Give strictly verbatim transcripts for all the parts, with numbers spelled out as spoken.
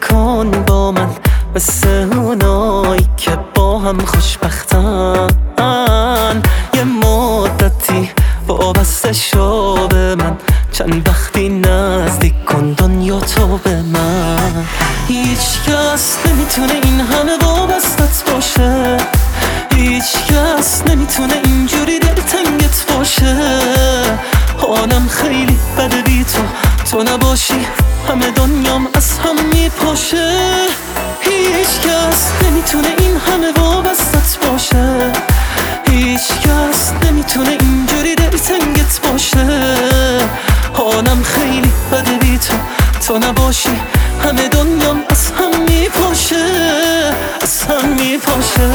نکن با من مثل اونایی که با هم خوشبختن. یه مدتی وابسته شو به من، چند وقتی نزدیک کن دنیا تو به من. هیچ کس نمیتونه این همه وابستت باشه، هیچ کس نمیتونه اینجوری دلتنگت باشه. حالم خیلی بده بی تو، تو نباشی همه دنیام از هم میپاشه. هیچ کس نمیتونه این همه وابستت باشه، هیچ کس نمیتونه اینجوری دلتنگت باشه. حالم خیلی بده بی تو، تو نباشی همه دنیام از هم میپاشه، از هم میپاشه.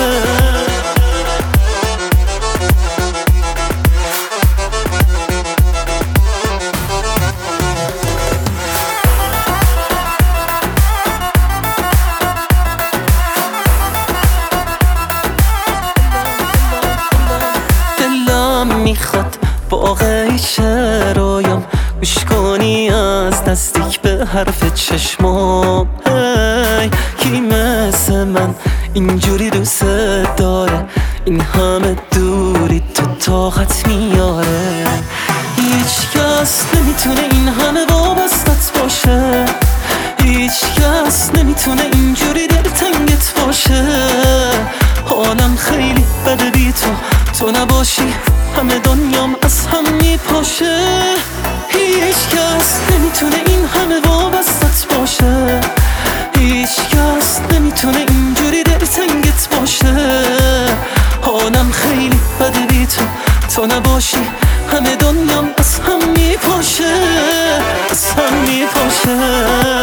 میخواد واقعی چه رویام گوش کنی از نزدیک به حرف چشمام. هی کی مثل من اینجوری دوست داره، این همه دوری تو طاقت میاره. هیچ کس نمیتونه این همه وابستت باشه، هیچ کس نمیتونه اینجوری دلتنگت باشه. حالم خیلی بده بی تو، تو نباشی همه دنیام از هم میپاشه. هیچ کس نمیتونه این همه وابستت باشه، هیچ کس نمیتونه اینجوری دلتنگت باشه. حالم خیلی بده بی تو، تو نباشی همه دنیام از هم میپاشه، از هم میپاشه.